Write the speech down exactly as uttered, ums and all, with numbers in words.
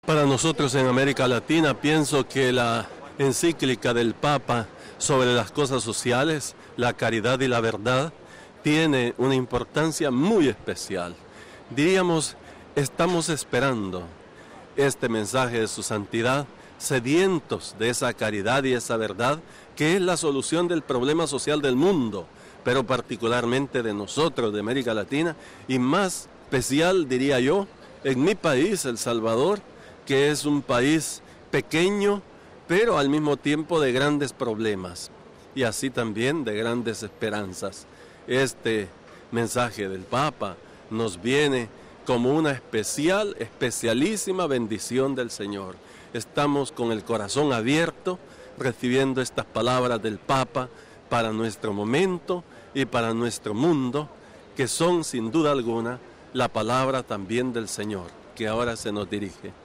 Para nosotros en América Latina pienso que la encíclica del Papa sobre las cosas sociales, la caridad y la verdad, tiene una importancia muy especial. Diríamos, estamos esperando este mensaje de su santidad, sedientos de esa caridad y esa verdad, que es la solución del problema social del mundo, pero particularmente de nosotros, de América Latina, y más especial, diría yo, en mi país, El Salvador, que es un país pequeño, pero al mismo tiempo de grandes problemas, y así también de grandes esperanzas. Este mensaje del Papa nos viene como una especial, especialísima bendición del Señor. Estamos con el corazón abierto, recibiendo estas palabras del Papa para nuestro momento y para nuestro mundo, que son sin duda alguna la palabra también del Señor, que ahora se nos dirige.